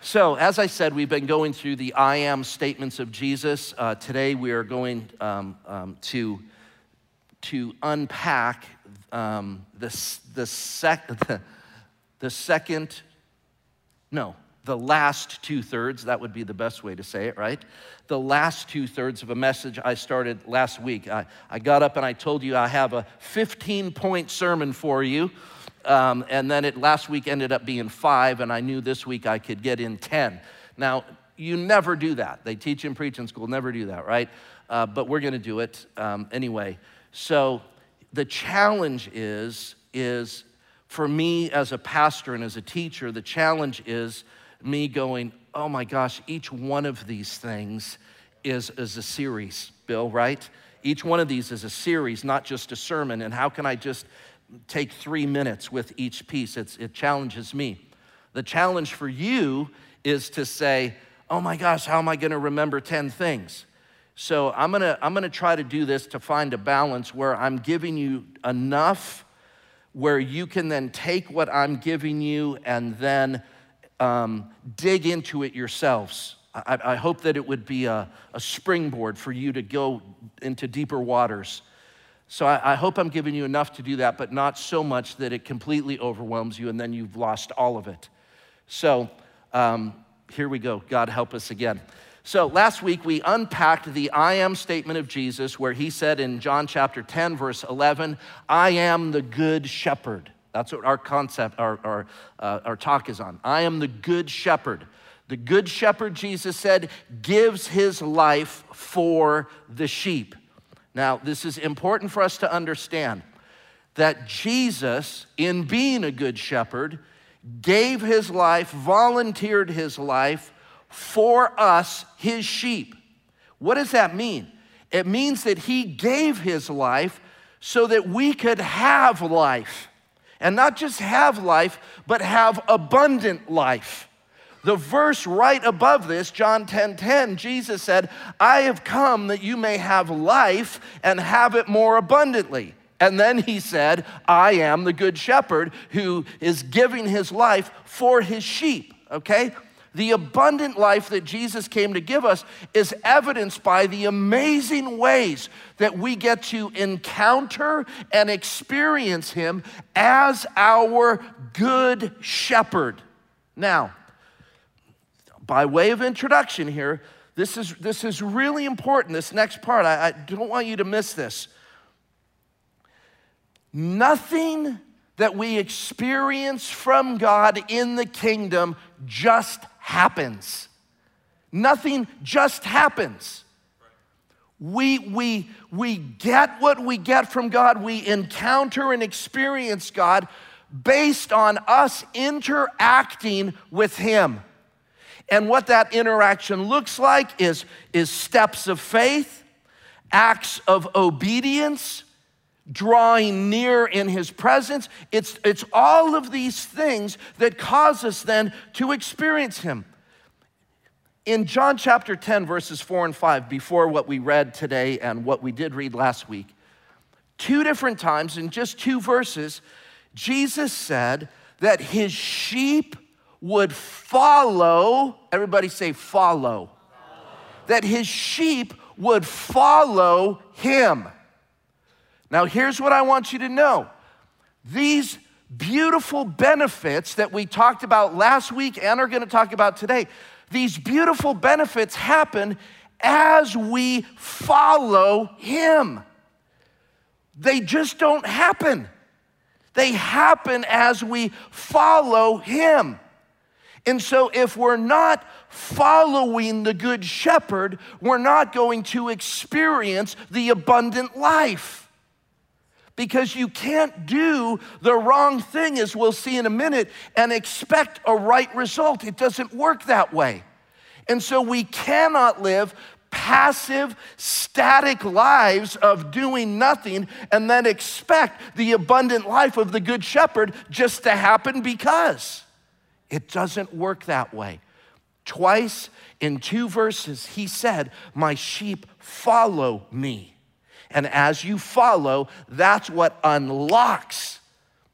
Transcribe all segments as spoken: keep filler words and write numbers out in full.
So, as I said, we've been going through the I am statements of Jesus. Uh, today we are going um, um, to, to unpack um, the, the, sec, the, the second, no, the last two-thirds, that would be the best way to say it, right? The last two-thirds of a message I started last week. I, I got up and I told you I have a fifteen-point sermon for you. Um, and then it last week ended up being five, and I knew this week I could get in ten. Now, you never do that. They teach in preaching school, never do that, right? Uh, but we're gonna do it um, anyway. So the challenge is, is for me as a pastor and as a teacher, the challenge is me going, oh my gosh, each one of these things is, is a series, Bill, right? Each one of these is a series, not just a sermon, and how can I just take three minutes with each piece? It's, it challenges me. The challenge for you is to say, oh my gosh, how am I gonna remember ten things? So I'm gonna, I'm gonna try to do this to find a balance where I'm giving you enough where you can then take what I'm giving you and then um, dig into it yourselves. I, I hope that it would be a, a springboard for you to go into deeper waters. So I, I hope I'm giving you enough to do that, but not so much that it completely overwhelms you and then you've lost all of it. So um, here we go. God help us again. So last week we unpacked the I am statement of Jesus where he said in John chapter ten, verse eleven, I am the good shepherd. That's what our concept, our, our, uh, our talk is on. I am the good shepherd. The good shepherd, Jesus said, gives his life for the sheep. Now, this is important for us to understand that Jesus, in being a good shepherd, gave his life, volunteered his life for us, his sheep. What does that mean? It means that he gave his life so that we could have life. And not just have life, but have abundant life. The verse right above this, John ten ten, Jesus said, I have come that you may have life and have it more abundantly. And then he said, I am the good shepherd who is giving his life for his sheep, okay? The abundant life that Jesus came to give us is evidenced by the amazing ways that we get to encounter and experience him as our good shepherd. Now, by way of introduction here, this is, this is really important, this next part. I, I don't want you to miss this. Nothing that we experience from God in the kingdom just happens. Nothing just happens. We, we, we get what we get from God. We encounter and experience God based on us interacting with him. And what that interaction looks like is, is steps of faith, acts of obedience, drawing near in his presence. It's, it's all of these things that cause us then to experience him. In John chapter ten, verses four and five, before what we read today and what we did read last week, two different times in just two verses, Jesus said that his sheep would follow, everybody say follow, follow. That his sheep would follow him. Now here's what I want you to know. These beautiful benefits that we talked about last week and are gonna talk about today, these beautiful benefits happen as we follow him. They just don't happen. They happen as we follow him. And so if we're not following the good shepherd, we're not going to experience the abundant life. Because you can't do the wrong thing, as we'll see in a minute, and expect a right result. It doesn't work that way. And so we cannot live passive, static lives of doing nothing and then expect the abundant life of the good shepherd just to happen because. It doesn't work that way. Twice in two verses, he said, my sheep follow me. And as you follow, that's what unlocks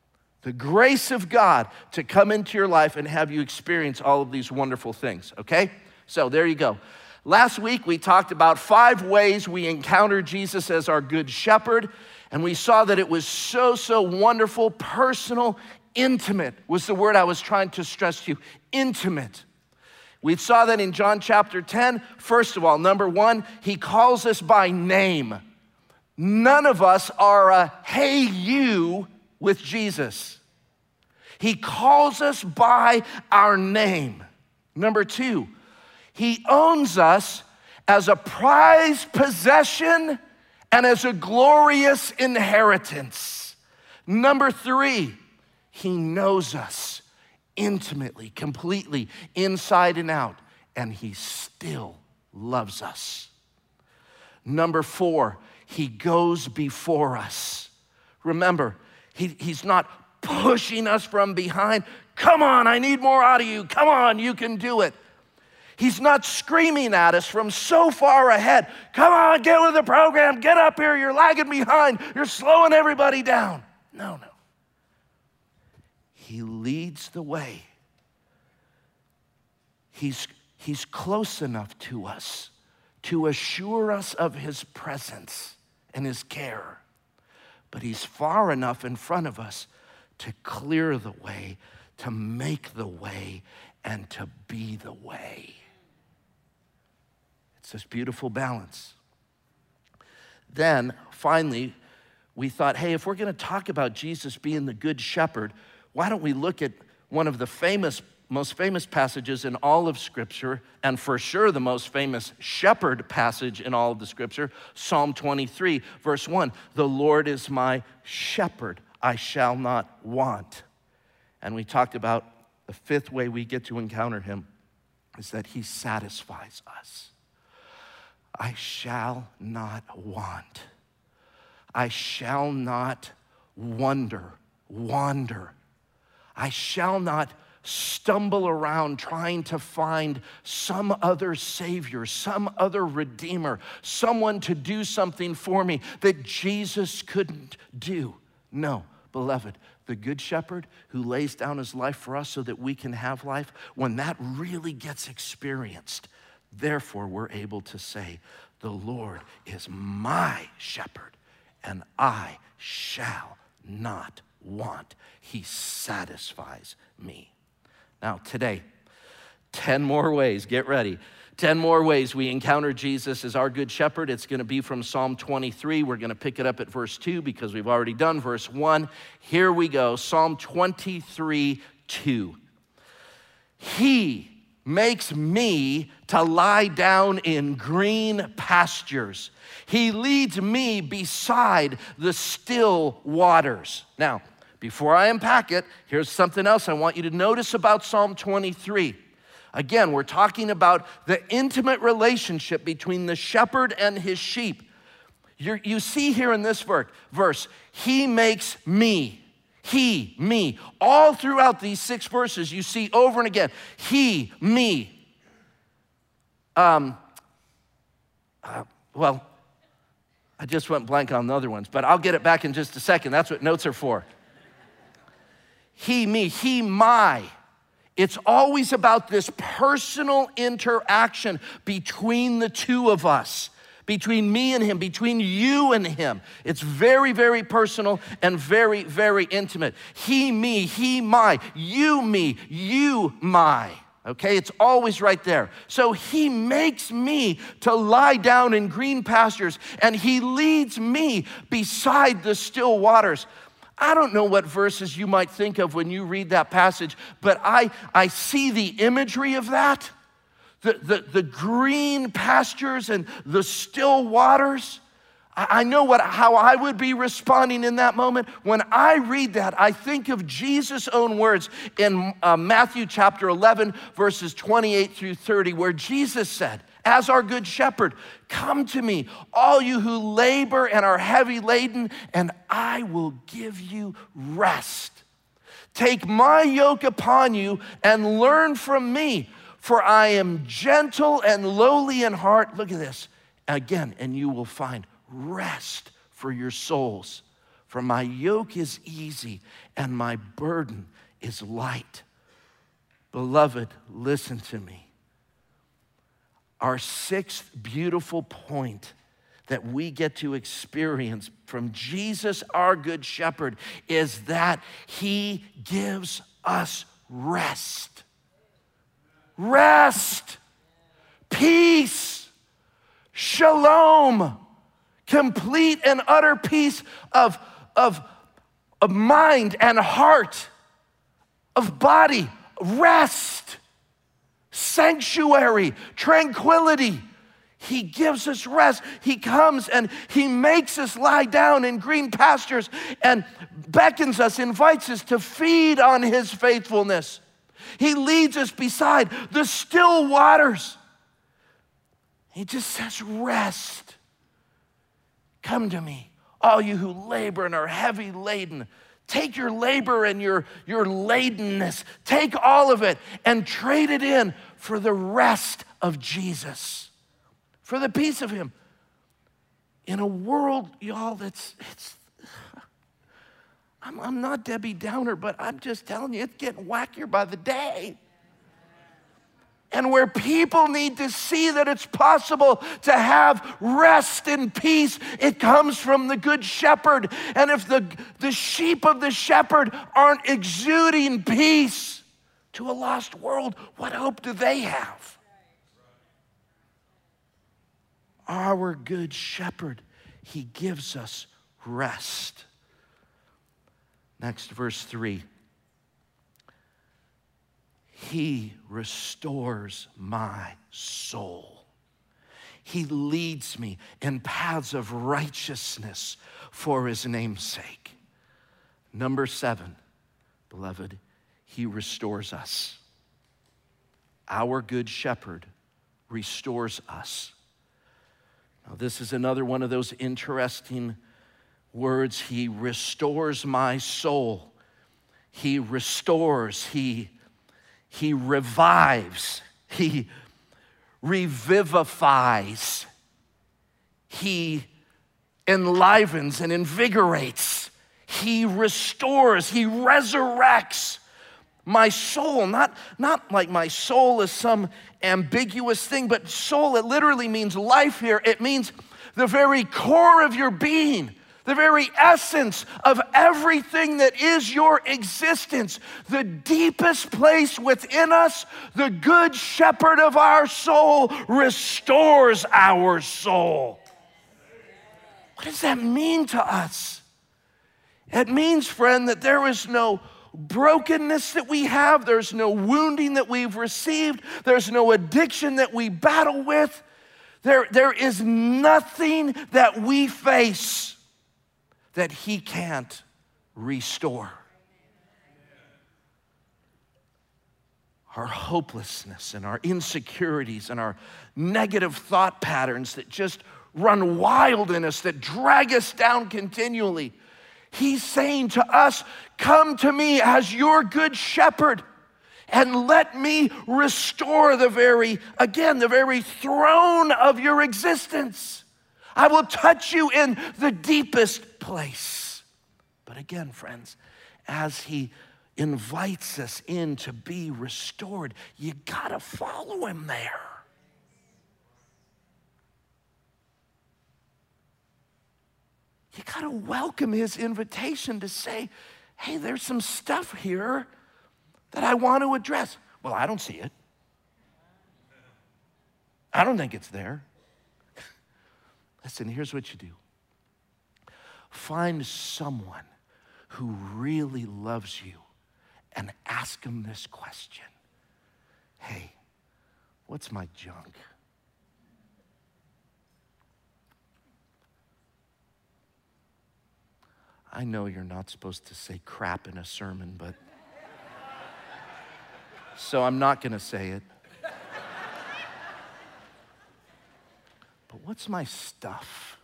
The grace of God to come into your life and have you experience all of these wonderful things, okay? So there you go. Last week, we talked about five ways we encounter Jesus as our good shepherd, and we saw that it was so, so wonderful, personal, intimate was the word I was trying to stress to you, intimate. We saw that in John chapter ten. First of all, number one, he calls us by name. None of us are a hey you with Jesus. He calls us by our name. Number two, he owns us as a prized possession and as a glorious inheritance. Number three, he knows us intimately, completely, inside and out, and he still loves us. Number four, he goes before us. Remember, he, he's not pushing us from behind. Come on, I need more out of you. Come on, you can do it. He's not screaming at us from so far ahead. Come on, get with the program. Get up here. You're lagging behind. You're slowing everybody down. No, no. He leads the way. He's, he's close enough to us to assure us of his presence and his care. But he's far enough in front of us to clear the way, to make the way, and to be the way. It's this beautiful balance. Then, finally, we thought, hey, if we're going to talk about Jesus being the good shepherd, why don't we look at one of the famous, most famous passages in all of Scripture, and for sure the most famous shepherd passage in all of the Scripture, Psalm twenty-three, verse one, the Lord is my shepherd, I shall not want. And we talked about the fifth way we get to encounter him is that he satisfies us. I shall not want. I shall not wonder, wander. I shall not stumble around trying to find some other Savior, some other Redeemer, someone to do something for me that Jesus couldn't do. No, beloved, the Good Shepherd who lays down his life for us so that we can have life, when that really gets experienced, therefore we're able to say, the Lord is my shepherd, and I shall not want. He satisfies me. Now, today, ten more ways, get ready. ten more ways we encounter Jesus as our good shepherd. It's going to be from Psalm twenty-three. We're going to pick it up at verse two because we've already done verse one. Here we go, Psalm twenty-three, two. He makes me to lie down in green pastures. He leads me beside the still waters. Now, before I unpack it, here's something else I want you to notice about Psalm twenty-three. Again, we're talking about the intimate relationship between the shepherd and his sheep. You're, you see here in this verse, he makes me. He, me. All throughout these six verses, you see over and again, he, me. Um, uh, well, I just went blank on the other ones, but I'll get it back in just a second. That's what notes are for. He, me, he, my. It's always about this personal interaction between the two of us, between me and him, between you and him. It's very, very personal and very, very intimate. He, me, he, my, you, me, you, my. Okay, it's always right there. So he makes me to lie down in green pastures, and he leads me beside the still waters. I don't know what verses you might think of when you read that passage, but I, I see the imagery of that. The, the, the green pastures and the still waters. I, I know what, how I would be responding in that moment. When I read that, I think of Jesus' own words in uh, Matthew chapter eleven, verses twenty-eight through thirty, where Jesus said, as our good shepherd, come to me, all you who labor and are heavy laden, and I will give you rest. Take my yoke upon you and learn from me, for I am gentle and lowly in heart. Look at this. Again, and you will find rest for your souls. For my yoke is easy and my burden is light. Beloved, listen to me. Our sixth beautiful point that we get to experience from Jesus, our good shepherd, is that he gives us rest. Rest, peace, shalom, complete and utter peace of, of, of mind and heart, of body, rest, sanctuary, tranquility. He gives us rest. He comes and he makes us lie down in green pastures and beckons us, invites us to feed on his faithfulness. He leads us beside the still waters. He just says, rest. Come to me, all you who labor and are heavy laden. Take your labor and your, your ladenness. Take all of it and trade it in for the rest of Jesus, for the peace of him. In a world, y'all, that's, it's, I'm, I'm not Debbie Downer, but I'm just telling you, it's getting wackier by the day. And where people need to see that it's possible to have rest and peace, it comes from the good shepherd. And if the, the sheep of the shepherd aren't exuding peace to a lost world, what hope do they have? Our good shepherd, he gives us rest. Next, verse three. He restores my soul. He leads me in paths of righteousness for his name's sake. Number seven, beloved, he restores us. Our good shepherd restores us. Now, this is another one of those interesting words. He restores my soul. He restores, he He revives, he revivifies, he enlivens and invigorates, he restores, he resurrects my soul. Not, not like my soul is some ambiguous thing, but soul, it literally means life here. It means the very core of your being. The very essence of everything that is your existence, the deepest place within us, the good shepherd of our soul restores our soul. What does that mean to us? It means, friend, that there is no brokenness that we have, there's no wounding that we've received, there's no addiction that we battle with. There, there is nothing that we face that he can't restore. Our hopelessness and our insecurities and our negative thought patterns that just run wild in us, that drag us down continually. He's saying to us, come to me as your good shepherd and let me restore the very, again, the very throne of your existence. I will touch you in the deepest place. But again, friends, as he invites us in to be restored, you gotta follow him there. You gotta welcome his invitation to say, hey, there's some stuff here that I want to address. Well, I don't see it. I don't think it's there. Listen, here's what you do. Find someone who really loves you and ask them this question. Hey, what's my junk? I know you're not supposed to say crap in a sermon, but so I'm not going to say it. But what's my stuff?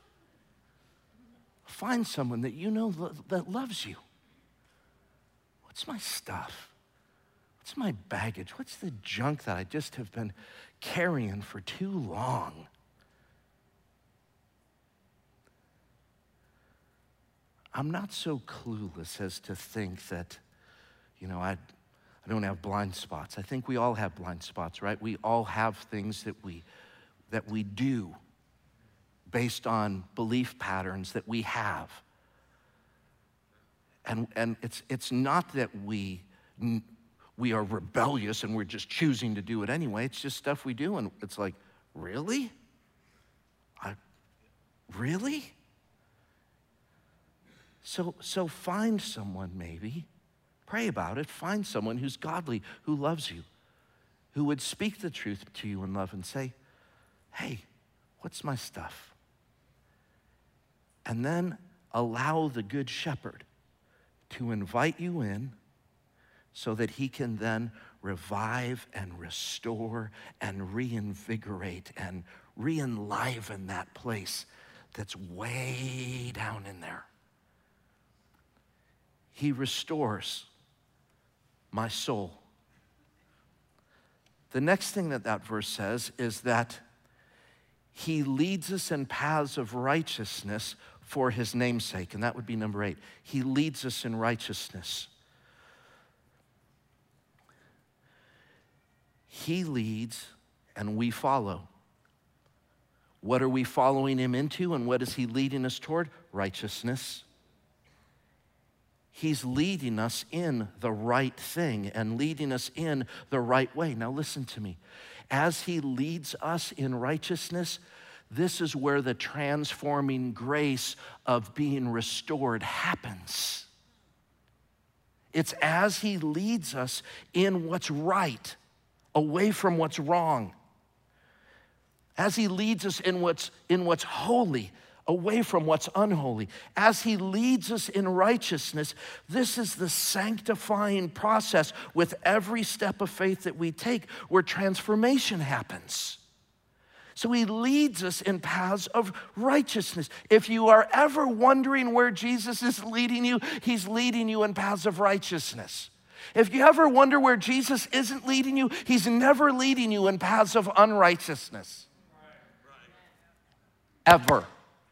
Find someone that you know lo- that loves you. What's my stuff? What's my baggage? What's the junk that I just have been carrying for too long? I'm not so clueless as to think that, you know, I, I don't have blind spots. I think we all have blind spots, right? We all have things that we, that we do based on belief patterns that we have. And, and it's, it's not that we, we are rebellious and we're just choosing to do it anyway. It's just stuff we do, and it's like, really? I, really? So, so find someone maybe, pray about it, find someone who's godly, who loves you, who would speak the truth to you in love and say, hey, what's my stuff? And then allow the good shepherd to invite you in so that he can then revive and restore and reinvigorate and re-enliven that place that's way down in there. He restores my soul. The next thing that that verse says is that he leads us in paths of righteousness for his name's sake, and that would be number eight. He leads us in righteousness. He leads and we follow. What are we following him into, and what is he leading us toward? Righteousness. He's leading us in the right thing and leading us in the right way. Now listen to me. As he leads us in righteousness, this is where the transforming grace of being restored happens. It's as he leads us in what's right, away from what's wrong. As he leads us in what's, in what's holy, away from what's unholy. As he leads us in righteousness, this is the sanctifying process with every step of faith that we take where transformation happens. So he leads us in paths of righteousness. If you are ever wondering where Jesus is leading you, he's leading you in paths of righteousness. If you ever wonder where Jesus isn't leading you, he's never leading you in paths of unrighteousness. Ever.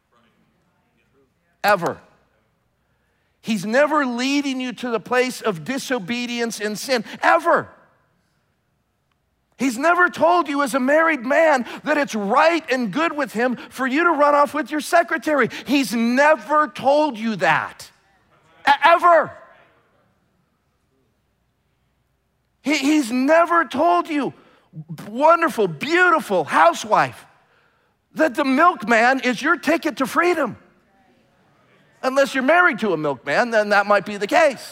Ever. He's never leading you to the place of disobedience and sin, ever. He's never told you as a married man that it's right and good with him for you to run off with your secretary. He's never told you that, ever. He, he's never told you, wonderful, beautiful housewife, that the milkman is your ticket to freedom. Unless you're married to a milkman, then that might be the case.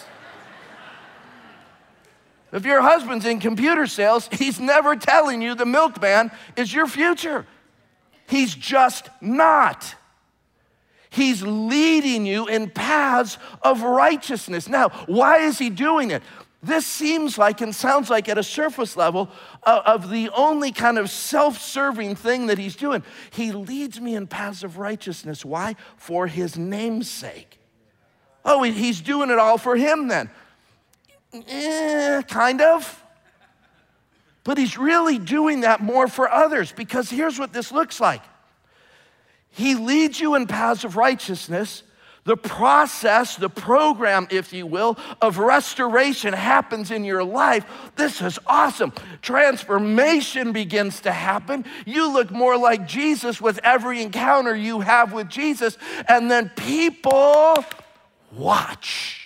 If your husband's in computer sales, he's never telling you the milkman is your future. He's just not. He's leading you in paths of righteousness. Now, why is he doing it? This seems like and sounds like at a surface level uh, of the only kind of self-serving thing that he's doing. He leads me in paths of righteousness. Why? For his name's sake. Oh, he's doing it all for him then. Eh, kind of. But he's really doing that more for others, because here's what this looks like. He leads you in paths of righteousness. The process, the program, if you will, of restoration happens in your life. This is awesome. Transformation begins to happen. You look more like Jesus with every encounter you have with Jesus, and then people watch.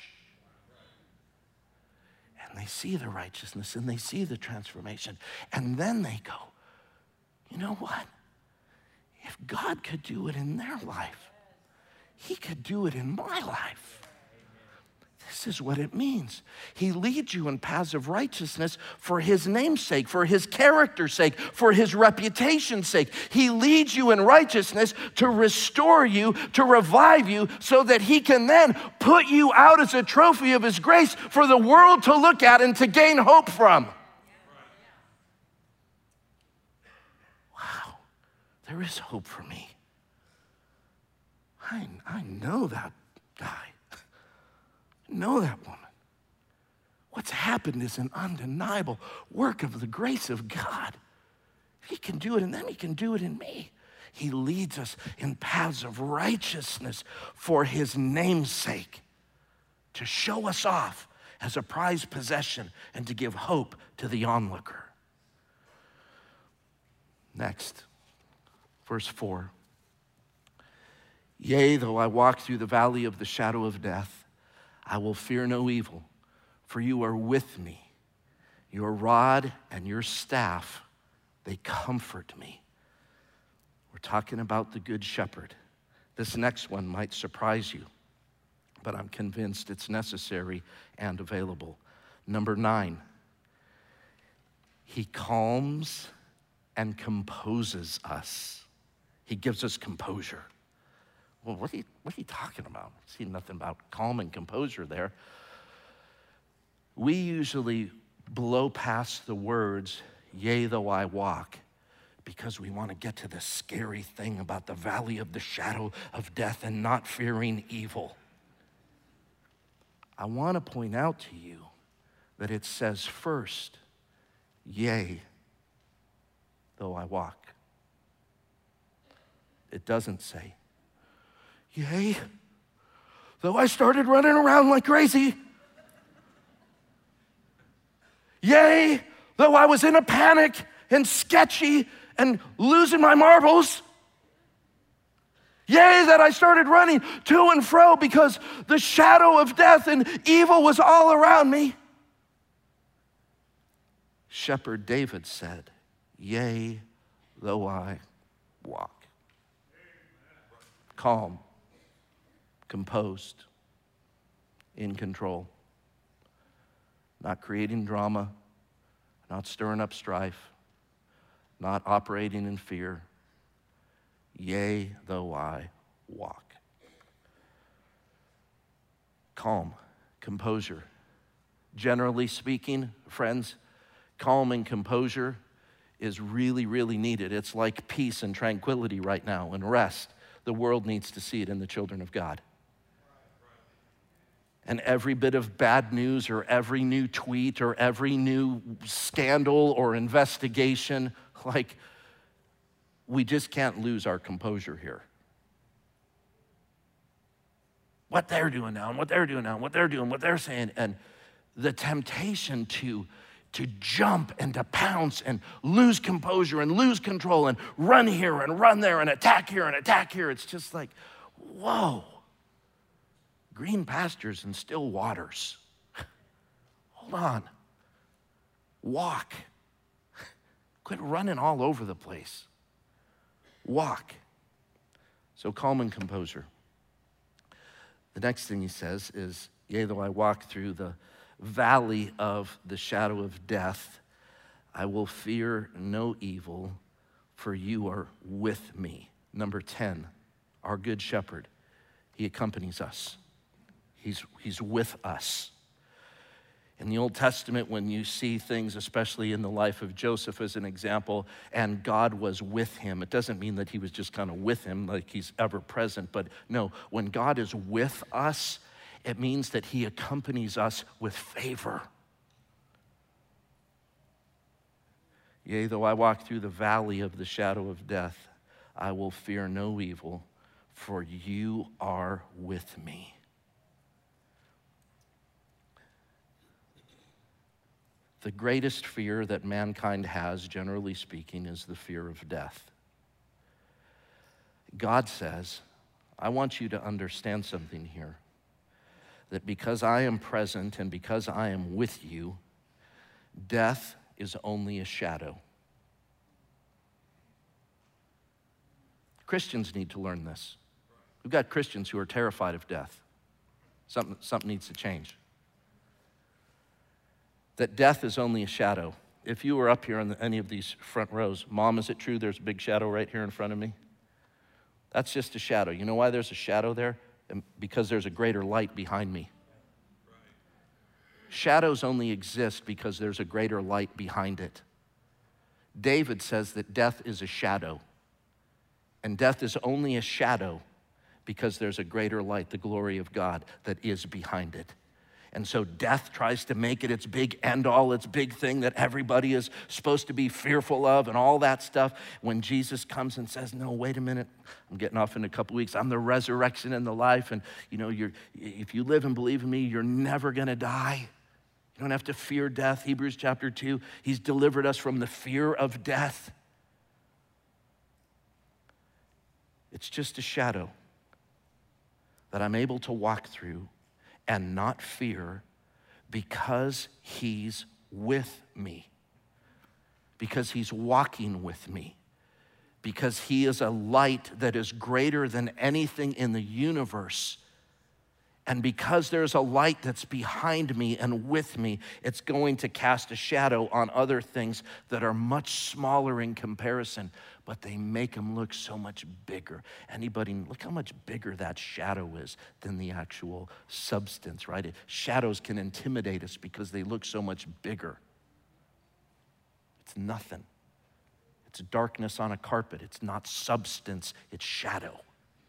And they see the righteousness, and they see the transformation, and then they go, you know what? If God could do it in their life, he could do it in my life. This is what it means. He leads you in paths of righteousness for his name's sake, for his character's sake, for his reputation's sake. He leads you in righteousness to restore you, to revive you, so that he can then put you out as a trophy of his grace for the world to look at and to gain hope from. Wow, there is hope for me. I, I know that guy. I know that woman. What's happened is an undeniable work of the grace of God. He can do it in them, he can do it in me. He leads us in paths of righteousness for his name's sake, to show us off as a prized possession and to give hope to the onlooker. Next, verse four. Yea, though I walk through the valley of the shadow of death, I will fear no evil, for you are with me. Your rod and your staff, they comfort me. We're talking about the Good Shepherd. This next one might surprise you, but I'm convinced it's necessary and available. Number nine, he calms and composes us. He gives us composure. Well, what are you, what are you talking about? I see nothing about calm and composure there. We usually blow past the words, yea, though I walk, because we want to get to the scary thing about the valley of the shadow of death and not fearing evil. I want to point out to you that it says first, yea, though I walk. It doesn't say, yea, though I started running around like crazy. Yea, though I was in a panic and sketchy and losing my marbles. Yea, that I started running to and fro because the shadow of death and evil was all around me. Shepherd David said, yea, though I walk. Calm, composed, in control, not creating drama, not stirring up strife, not operating in fear. Yea, though I walk. Calm, composure. Generally speaking, friends, calm and composure is really, really needed. It's like peace and tranquility right now and rest. The world needs to see it in the children of God. And every bit of bad news or every new tweet or every new scandal or investigation, like, we just can't lose our composure here. What they're doing now and what they're doing now and what they're doing, what they're saying, and the temptation to, to jump and to pounce and lose composure and lose control and run here and run there and attack here and attack here. It's just like, whoa. Green pastures and still waters. Hold on. Walk. Quit running all over the place. Walk. So calm and composure. The next thing he says is, yea, though I walk through the valley of the shadow of death, I will fear no evil, for you are with me. Number ten, our good shepherd. He accompanies us. He's, he's with us. In the Old Testament, when you see things, especially in the life of Joseph as an example, and God was with him, it doesn't mean that he was just kind of with him like he's ever present, but no, when God is with us, it means that he accompanies us with favor. Yea, though I walk through the valley of the shadow of death, I will fear no evil, for you are with me. The greatest fear that mankind has, generally speaking, is the fear of death. God says, I want you to understand something here, that because I am present and because I am with you, death is only a shadow. Christians need to learn this. We've got Christians who are terrified of death. Something, something needs to change. That death is only a shadow. If you were up here in any of these front rows, Mom, is it true there's a big shadow right here in front of me? That's just a shadow. You know why there's a shadow there? Because there's a greater light behind me. Shadows only exist because there's a greater light behind it. David says that death is a shadow, and death is only a shadow because there's a greater light, the glory of God, that is behind it. And so death tries to make it its big end all, its big thing that everybody is supposed to be fearful of and all that stuff. When Jesus comes and says, no, wait a minute, I'm getting off in a couple weeks. I'm the resurrection and the life. And you know, you're, if you live and believe in me, you're never gonna die. You don't have to fear death. Hebrews chapter two, he's delivered us from the fear of death. It's just a shadow that I'm able to walk through and not fear because he's with me, because he's walking with me, because he is a light that is greater than anything in the universe. And because there's a light that's behind me and with me, it's going to cast a shadow on other things that are much smaller in comparison, but they make them look so much bigger. Anybody, look how much bigger that shadow is than the actual substance, right? It, shadows can intimidate us because they look so much bigger. It's nothing. It's darkness on a carpet. It's not substance, it's shadow.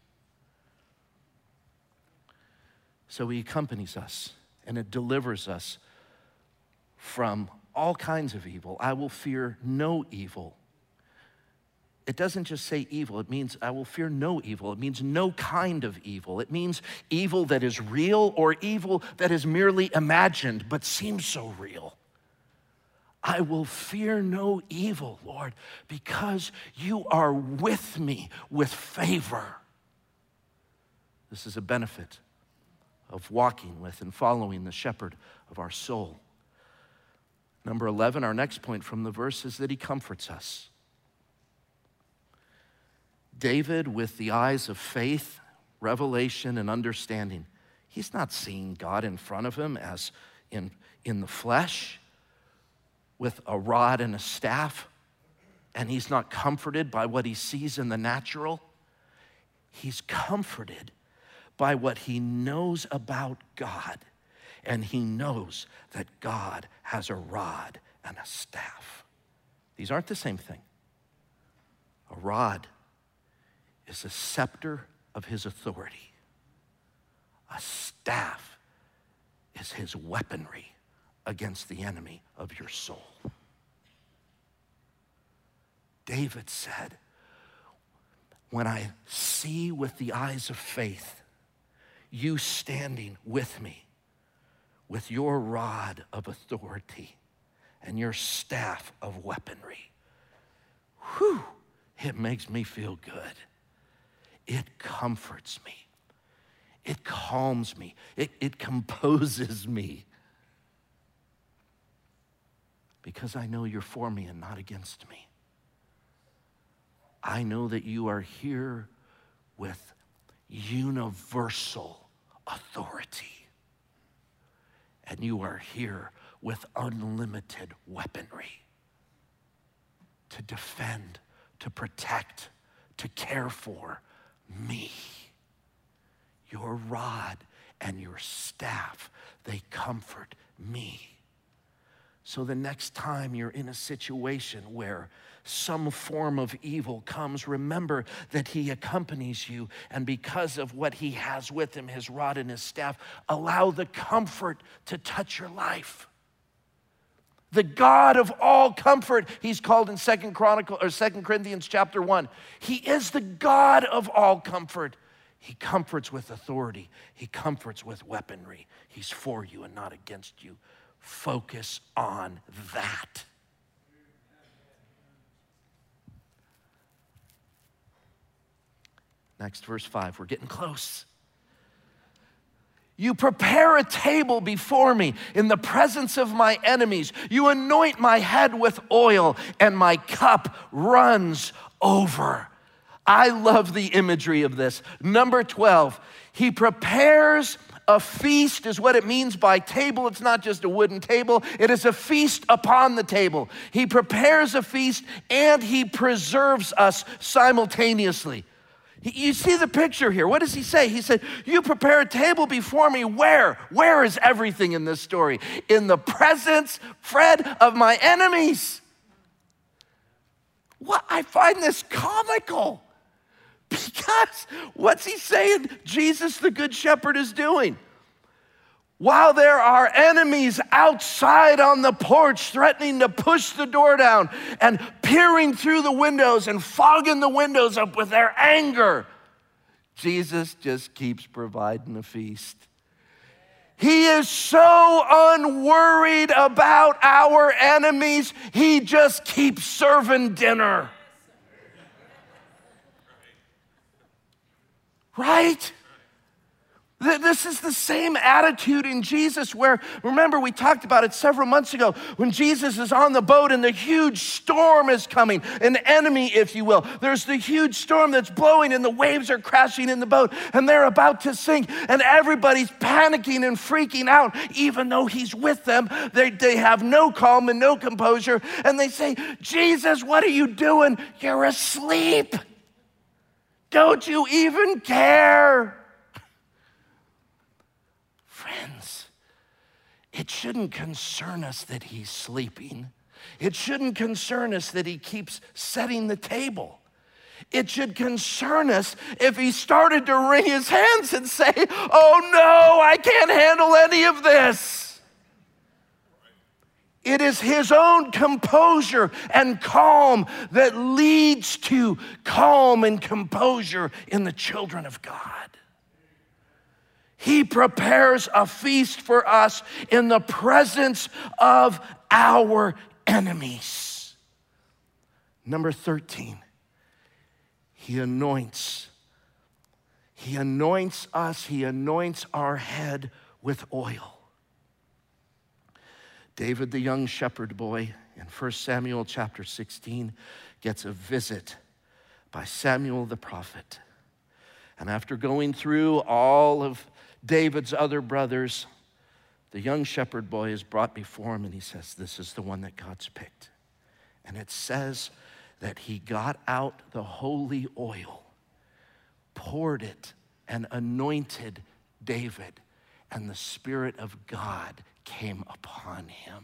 So he accompanies us, and it delivers us from all kinds of evil. I will fear no evil. It doesn't just say evil. It means I will fear no evil. It means no kind of evil. It means evil that is real or evil that is merely imagined but seems so real. I will fear no evil, Lord, because you are with me with favor. This is a benefit of walking with and following the shepherd of our soul. Number eleven, our next point from the verse is that he comforts us. David, with the eyes of faith, revelation, and understanding, he's not seeing God in front of him as in, in the flesh with a rod and a staff, and he's not comforted by what he sees in the natural. He's comforted by what he knows about God, and he knows that God has a rod and a staff. These aren't the same thing. A rod is a scepter of his authority. A staff is his weaponry against the enemy of your soul. David said, when I see with the eyes of faith you standing with me, with your rod of authority and your staff of weaponry, whew, it makes me feel good. It comforts me. It calms me. It, it composes me. Because I know you're for me and not against me. I know that you are here with universal authority. And you are here with unlimited weaponry to defend, to protect, to care for me. Your rod and your staff, they comfort me. So the next time you're in a situation where some form of evil comes, remember that he accompanies you, and because of what he has with him, his rod and his staff, allow the comfort to touch your life. The God of all comfort, he's called in Second Chronicle or Second Corinthians chapter one. He is the God of all comfort. He comforts with authority. He comforts with weaponry. He's for you and not against you. Focus on that. Next, verse five, we're getting close. You prepare a table before me in the presence of my enemies. You anoint my head with oil, and my cup runs over. I love the imagery of this. Number twelve, he prepares a feast is what it means by table. It's not just a wooden table. It is a feast upon the table. He prepares a feast and he preserves us simultaneously. You see the picture here. What does he say? He said, you prepare a table before me. Where? Where is everything in this story? In the presence, Fred, of my enemies. What? I find this comical. Because what's he saying Jesus the Good Shepherd is doing? while there are enemies outside on the porch threatening to push the door down and peering through the windows and fogging the windows up with their anger, Jesus just keeps providing a feast. He is so unworried about our enemies, he just keeps serving dinner. Right? This is the same attitude in Jesus where, remember, we talked about it several months ago, when Jesus is on the boat and the huge storm is coming, an enemy, if you will. There's the huge storm that's blowing and the waves are crashing in the boat and they're about to sink and everybody's panicking and freaking out, even though he's with them. They, they have no calm and no composure, and they say, Jesus, what are you doing? You're asleep. Don't you even care? Friends, it shouldn't concern us that he's sleeping. It shouldn't concern us that he keeps setting the table. It should concern us if he started to wring his hands and say, oh no, I can't handle any of this. It is his own composure and calm that leads to calm and composure in the children of God. He prepares a feast for us in the presence of our enemies. Number thirteen, he anoints. He anoints us, he anoints our head with oil. David, the young shepherd boy, in First Samuel chapter sixteen, gets a visit by Samuel the prophet. And after going through all of David's other brothers, the young shepherd boy is brought before him and he says, this is the one that God's picked. And it says that he got out the holy oil, poured it, and anointed David, and the Spirit of God came upon him.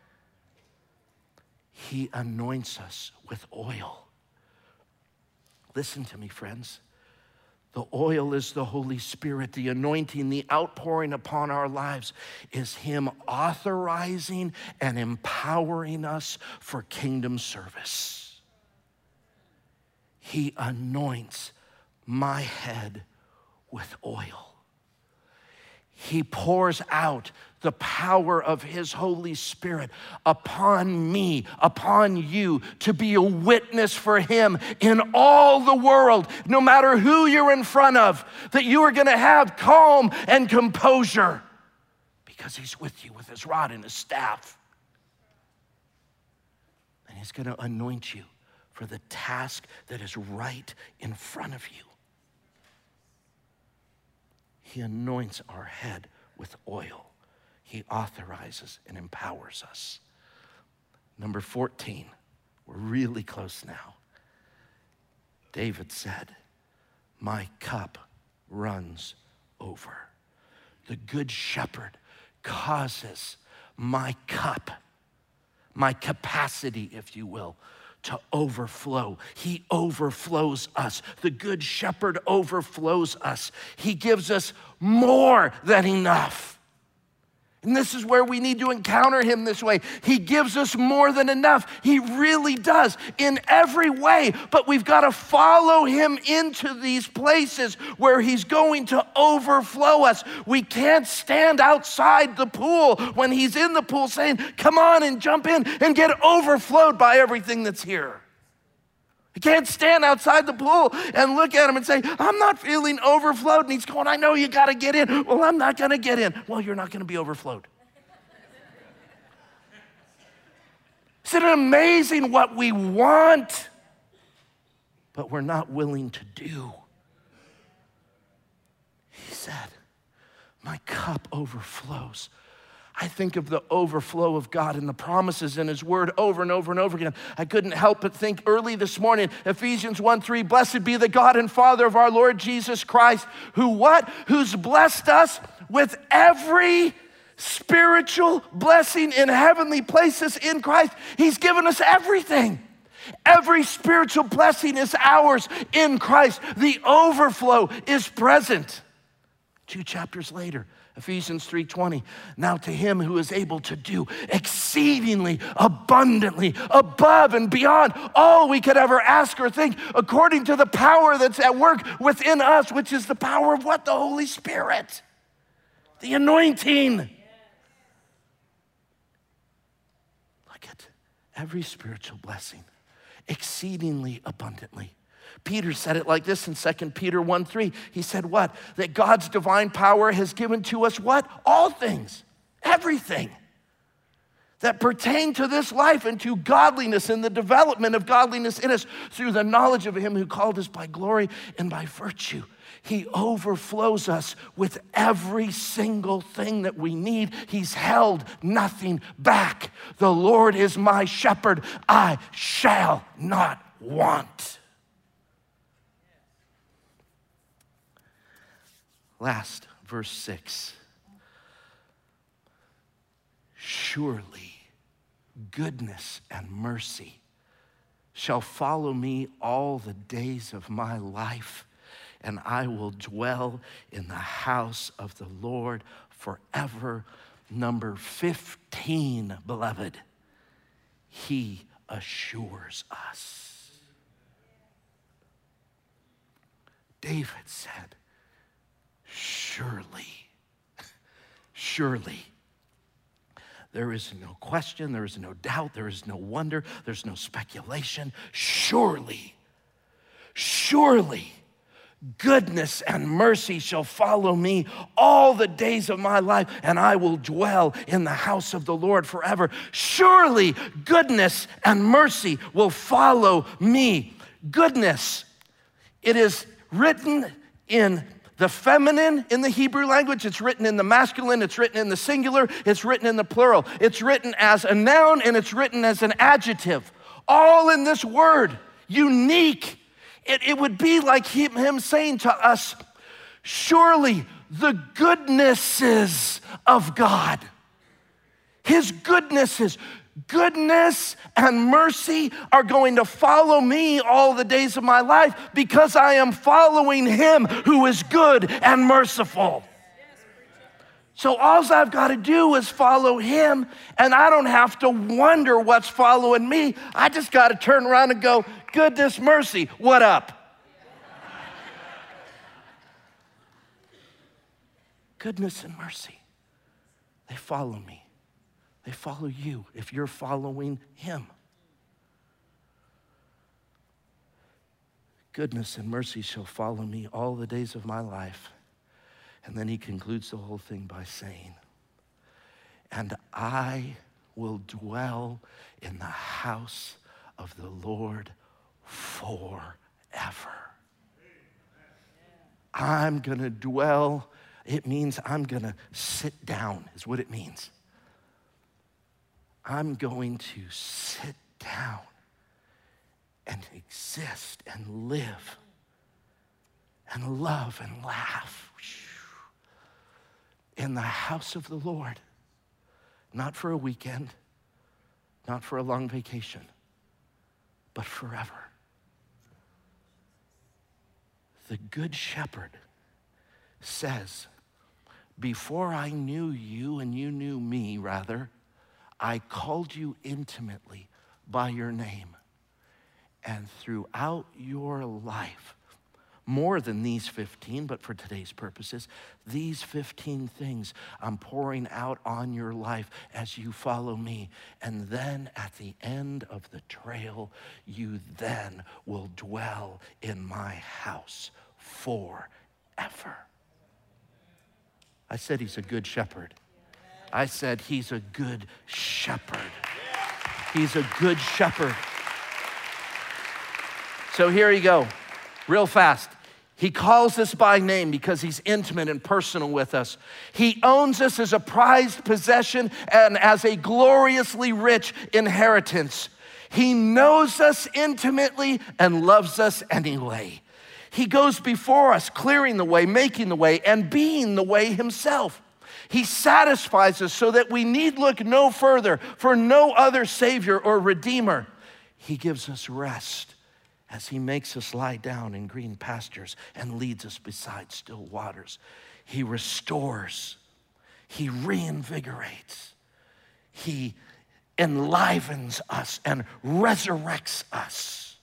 He anoints us with oil. Listen to me, friends. The oil is the Holy Spirit. The anointing, the outpouring upon our lives is him authorizing and empowering us for kingdom service. He anoints my head with oil. He pours out the power of his Holy Spirit upon me, upon you, to be a witness for him in all the world, no matter who you're in front of, that you are gonna have calm and composure because he's with you with his rod and his staff. And he's gonna anoint you for the task that is right in front of you. He anoints our head with oil. He authorizes and empowers us. Number fourteen, we're really close now. David said, my cup runs over. The good shepherd causes my cup, my capacity, if you will, to overflow. He overflows us. The good shepherd overflows us. He gives us more than enough. And this is where we need to encounter him this way. He gives us more than enough. He really does in every way, but we've got to follow him into these places where he's going to overflow us. We can't stand outside the pool when he's in the pool saying, come on and jump in and get overflowed by everything that's here. I can't stand outside the pool and look at him and say, I'm not feeling overflowed. And he's going, I know you got to get in. Well, I'm not going to get in. Well, you're not going to be overflowed. Isn't it amazing what we want, but we're not willing to do? He said, my cup overflows. I think of the overflow of God and the promises in his word over and over and over again. I couldn't help but think early this morning, Ephesians one three, blessed be the God and Father of our Lord Jesus Christ, who what? Who's blessed us with every spiritual blessing in heavenly places in Christ. He's given us everything. Every spiritual blessing is ours in Christ. The overflow is present. Two chapters later, Ephesians three twenty, now to him who is able to do exceedingly abundantly above and beyond all we could ever ask or think, according to the power that's at work within us, which is the power of what? The Holy Spirit, the anointing. Look at every spiritual blessing, exceedingly abundantly. Peter said it like this in Second Peter one three. He said what? That God's divine power has given to us what? All things, everything that pertain to this life and to godliness and the development of godliness in us through the knowledge of him who called us by glory and by virtue. He overflows us with every single thing that we need. He's held nothing back. The Lord is my shepherd. I shall not want. Last, verse six. Surely goodness and mercy shall follow me all the days of my life, and I will dwell in the house of the Lord forever. Number fifteen, beloved, he assures us. David said, surely, surely, there is no question, there is no doubt, there is no wonder, there's no speculation. Surely, surely, goodness and mercy shall follow me all the days of my life, and I will dwell in the house of the Lord forever. Surely, goodness and mercy will follow me. Goodness, it is written in the feminine in the Hebrew language, it's written in the masculine, it's written in the singular, it's written in the plural. It's written as a noun and it's written as an adjective. All in this word, unique. It, it would be like him, him saying to us, surely the goodnesses of God, his goodnesses, goodness and mercy are going to follow me all the days of my life because I am following him who is good and merciful. So all I've got to do is follow him, and I don't have to wonder what's following me. I just got to turn around and go, goodness, mercy, what up? Goodness and mercy, they follow me. They follow you if you're following him. Goodness and mercy shall follow me all the days of my life. And then he concludes the whole thing by saying, and I will dwell in the house of the Lord forever. I'm gonna dwell, it means I'm gonna sit down, is what it means. I'm going to sit down and exist and live and love and laugh in the house of the Lord, not for a weekend, not for a long vacation, but forever. The Good Shepherd says, before I knew you and you knew me, rather, I called you intimately by your name. And throughout your life, more than these fifteen, but for today's purposes, these fifteen things I'm pouring out on your life as you follow me. And then at the end of the trail, you then will dwell in my house forever. I said he's a good shepherd. I said he's a good shepherd. He's a good shepherd. So here you go, real fast. He calls us by name because he's intimate and personal with us. He owns us as a prized possession and as a gloriously rich inheritance. He knows us intimately and loves us anyway. He goes before us, clearing the way, making the way, and being the way himself. He satisfies us so that we need look no further for no other Savior or Redeemer. He gives us rest as he makes us lie down in green pastures and leads us beside still waters. He restores He reinvigorates. He enlivens us and resurrects us.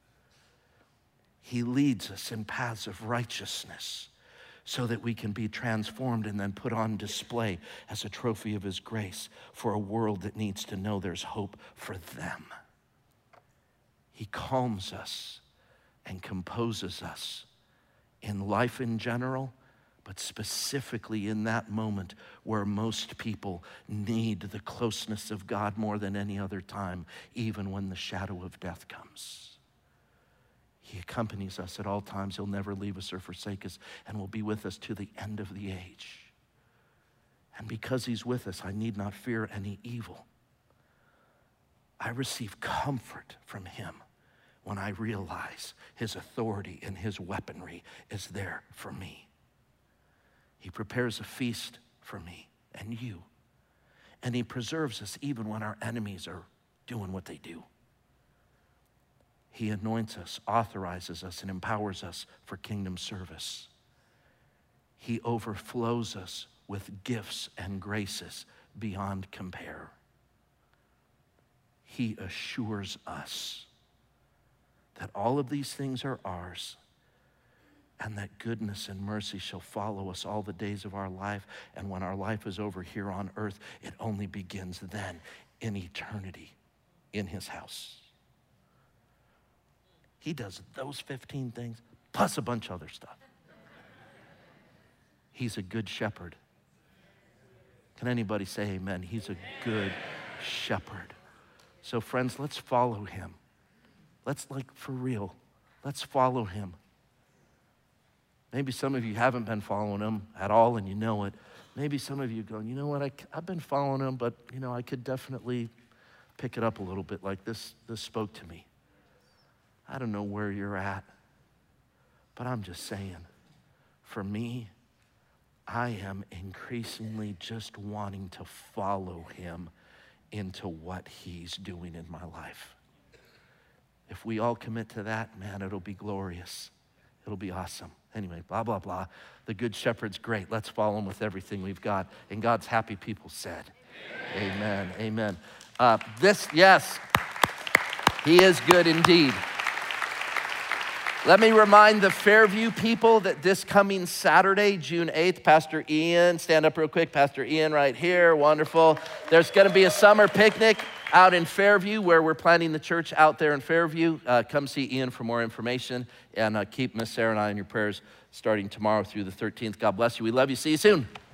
He leads us in paths of righteousness so that we can be transformed and then put on display as a trophy of his grace for a world that needs to know there's hope for them. He calms us and composes us in life in general, but specifically in that moment where most people need the closeness of God more than any other time, even when the shadow of death comes. He accompanies us at all times. He'll never leave us or forsake us, and will be with us to the end of the age. And because he's with us, I need not fear any evil. I receive comfort from him when I realize his authority and his weaponry is there for me. He prepares a feast for me and you. And he preserves us even when our enemies are doing what they do. He anoints us, authorizes us, and empowers us for kingdom service. He overflows us with gifts and graces beyond compare. He assures us that all of these things are ours, and that goodness and mercy shall follow us all the days of our life. And when our life is over here on earth, it only begins then in eternity in his house. He does those fifteen things, plus a bunch of other stuff. He's a good shepherd. Can anybody say amen? He's a good shepherd. So friends, let's follow him. Let's, like, for real, let's follow him. Maybe some of you haven't been following him at all and you know it. Maybe some of you going, you know what, I, I've been following him, but you know, I could definitely pick it up a little bit. Like this, this spoke to me. I don't know where you're at, but I'm just saying, for me, I am increasingly just wanting to follow him into what he's doing in my life. If we all commit to that, man, it'll be glorious. It'll be awesome. Anyway, blah, blah, blah. The Good Shepherd's great. Let's follow him with everything we've got. And God's happy people said, amen, amen. amen. Uh, this, yes, he is good indeed. Let me remind the Fairview people that this coming Saturday, June eighth, Pastor Ian, stand up real quick, Pastor Ian right here, wonderful. There's gonna be a summer picnic out in Fairview where we're planning the church out there in Fairview. Uh, come see Ian for more information, and uh, keep Miss Sarah and I in your prayers starting tomorrow through the thirteenth. God bless you. We love you. See you soon.